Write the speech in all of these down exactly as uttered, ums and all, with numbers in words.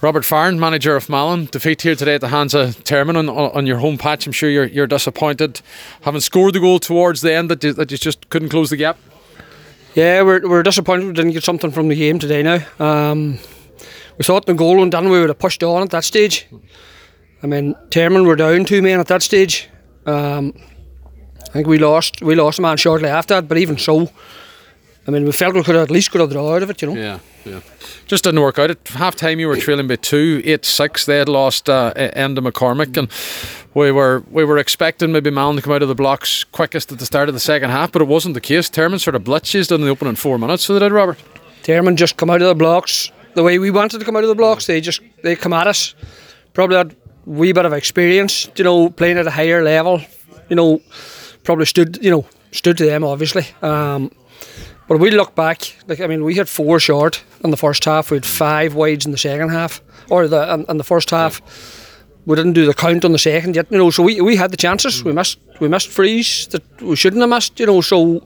Robert Farron, manager of Malin, defeat here today at the hands of Termon on, on your home patch. I'm sure you're you're disappointed, having scored the goal towards the end, that you, that you just couldn't close the gap. Yeah, we're we're disappointed we didn't get something from the game today. Now, um, we thought the goal went down, we would have pushed on at that stage. I mean, Termon were down two men at that stage. Um, I think we lost we lost a man shortly after that, but even so, I mean, we felt we could have at least got a draw out of it, you know. Yeah, yeah. Just didn't work out. At half time, you were trailing by two, eight six. They had lost uh, Enda McCormick, and we were we were expecting maybe Malin to come out of the blocks quickest at the start of the second half, but it wasn't the case. Termon sort of blitzed in the opening four minutes, so they did, Robert. Termon just come out of the blocks the way we wanted to come out of the blocks. They just they come at us. Probably had a wee bit of experience, you know, playing at a higher level. You know, probably stood you know stood to them obviously. Um, But we look back, like I mean, we had four short in the first half. We had five wides in the second half, or the in, in the first half. We didn't do the count on the second yet, you know. So we, we had the chances. Mm. We missed we missed frees that we shouldn't have missed, you know. So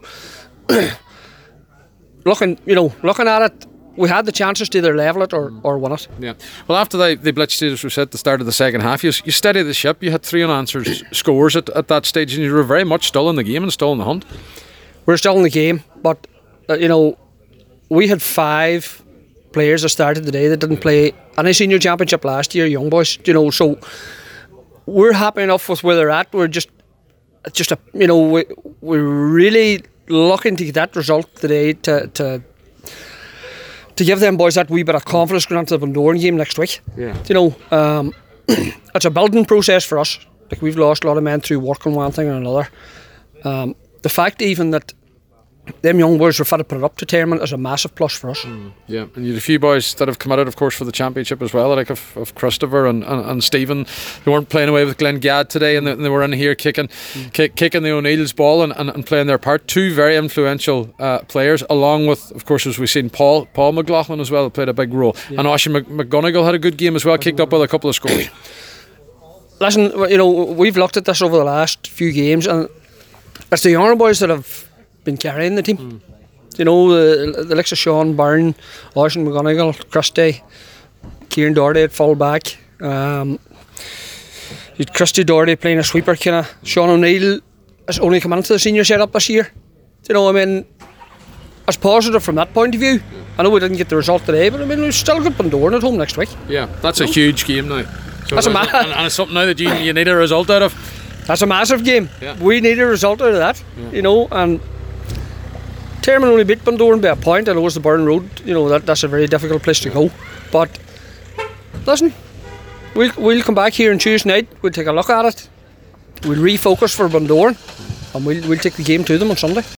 looking, you know, looking at it, we had the chances to either level it or, or win it. Yeah. Well, after they they blitzed you, as we said at the start of the second half, you you steadied the ship. You had three unanswered scores at, at that stage, and you were very much still in the game and still in the hunt. We're still in the game, but. Uh, you know, we had five players that started today that didn't play any senior championship last year, young boys. You know, so we're happy enough with where they're at. We're just, just a, you know, we we're really looking to get that result today to to to give them boys that wee bit of confidence going into the Bundoran game next week. Yeah. You know, um, it's a building process for us. Like we've lost a lot of men through work on one thing or another. Um, the fact even that. Them young boys were fit to put it up to Termon is a massive plus for us. Mm, yeah, and you had a few boys that have come out, of course, for the championship as well, like of, of Christopher and, and, and Stephen. They weren't playing away with Glengad today, and they, and they were in here kicking mm. kick, kicking the O'Neill's ball and, and, and playing their part. Two very influential uh, players, along with, of course, as we've seen, Paul Paul McLaughlin as well played a big role. Yeah. And Oisin Mc, McGonigal had a good game as well, kicked up with a couple of scores. Listen, you know, we've looked at this over the last few games, and it's the younger boys that have been carrying the team. Mm. You know, the, the likes of Sean Byrne, Oisin McGonigal, Christy, Kieran Doherty at full back. Um, you'd Christy Doherty playing a sweeper kind of. Sean O'Neill has only come into the senior setup this year. You know, I mean, it's positive from that point of view. I know we didn't get the result today, but I mean, we've still got Bundoran at home next week. Yeah, that's a huge game now. So that's a ma- and, and it's something now that you, you need a result out of. That's a massive game. Yeah. We need a result out of that. Yeah. You know, and Termon only beat Bundoran by a point. I know it's the Burn Road. You know that that's a very difficult place to go. But listen, we'll we'll come back here on Tuesday night. We'll take a look at it. We'll refocus for Bundoran, and we'll we'll take the game to them on Sunday.